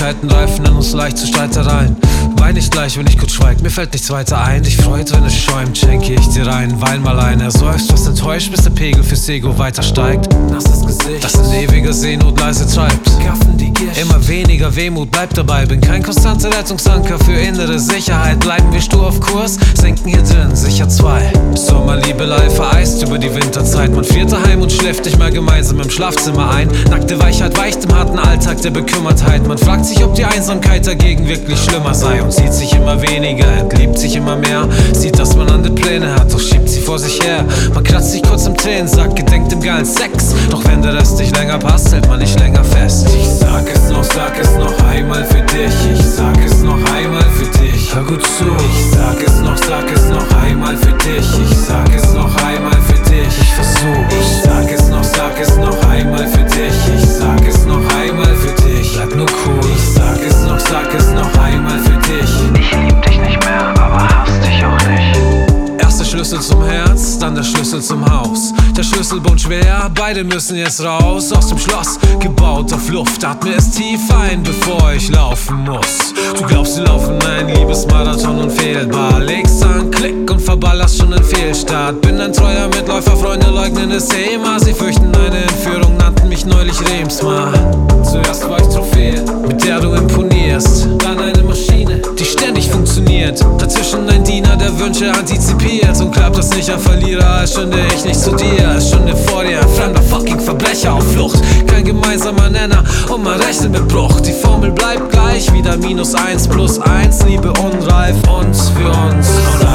Kleinigkeiten reifen in uns leicht zu Streitereien. Wein nicht gleich, wenn ich kurz schweig, mir fällt nichts weiter ein. Dich freut, wenn es schäumt, schenke ich dir rein. Wein mal ein, er seufzt, was enttäuscht, bis der Pegel fürs Ego weiter steigt. Nasses Gesicht, das in ewiger Seenot leise treibt. Gaffen die Gift, immer weniger Wehmut, bleib dabei. Bin kein konstanter Rettungsanker für innere Sicherheit. Bleiben wir stur auf Kurs, senken hier drin sicher zwei. Sommerliebelei vereist über die Winterzeit. Man friert daheim und schläft nicht mal gemeinsam im Schlafzimmer ein. Nackte Weichheit weicht im harten Alltag der Bekümmertheit. Man fragt sich, ob die Einsamkeit dagegen wirklich schlimmer sei. Und sieht sich immer weniger, entliebt sich immer mehr. Sieht, dass man andere Pläne hat, doch schiebt sie vor sich her. Man kratzt sich kurz im Tränensack, gedenkt im geilen Sex. Doch wenn der Rest nicht länger passt, hält man nicht länger fest. Ich sag es noch einmal für dich. Ich sag es noch einmal für dich. Hör gut zu. Ich sag es noch einmal für dich. Ich sag es noch einmal für dich. Ich versuch. Ich sag es noch einmal für dich. Ich sag es noch einmal für dich. Bleib nur cool. Ich sag es noch einmal für dich. Ich lieb dich nicht mehr, aber hasse dich auch nicht. Erst der Schlüssel zum Herz, dann der Schlüssel zum Haus. Der Schlüsselbund schwer, beide müssen jetzt raus. Aus dem Schloss, gebaut auf Luft. Atme es tief ein, bevor ich laufen muss. Du glaubst, wir laufen ein Liebesmarathon unfehlbar. Legst an, Klick und verballerst schon den Fehlstart. Bin ein treuer Mitläufer, Freunde leugnen es immer. Sie fürchten eine Entführung, nannten mich neulich Remsmar. Zuerst war ich Trophäe, mit der du imponierst. Dann eine Maschine, die ständig funktioniert. Dazwischen ein Diener, der Wünsche antizipiert. Und klappt das nicht, ein Verlierer, als stünde ich nicht zu dir. Als stünde vor dir ein fremder fucking Verbrecher auf Flucht. Kein gemeinsamer Nenner und man rechnet mit Bruch. Die Formel bleibt gleich, wieder -1 + 1. Liebe unreif und für uns.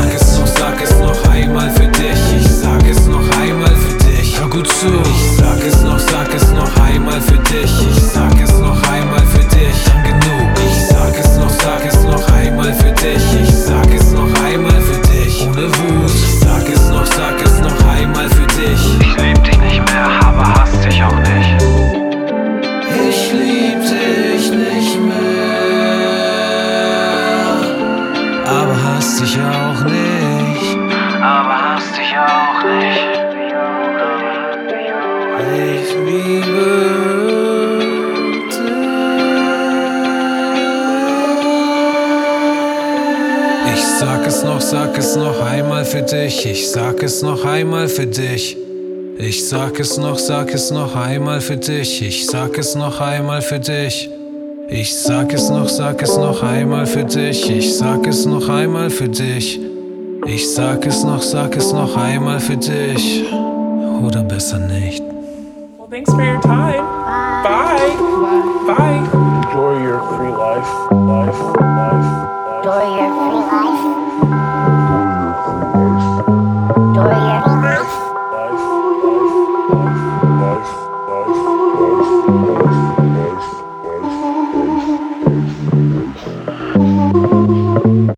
Sag es noch einmal für dich. Ich sag es noch einmal für dich. Hör gut zu. Ich sag es noch einmal für dich. Ich sag es noch einmal für dich. Dann genug. Ich sag es noch einmal für dich. Ich sag es noch einmal für dich. Ohne Wut. Ich sag es noch einmal für dich. Ich lieb dich nicht mehr, aber hasse dich auch nicht. Ich lieb dich nicht mehr, aber hass dich auch nicht. Aber hasse dich auch nicht. Ich liebe dich. Ich sag es noch einmal für dich. Ich sag es noch einmal für dich. Ich sag es noch einmal für dich. Ich sag es noch einmal für dich. Ich sag es noch einmal für dich. Ich sag es noch einmal für dich. Ich sag es noch einmal für dich. Oder besser nicht. Well, thanks for your time.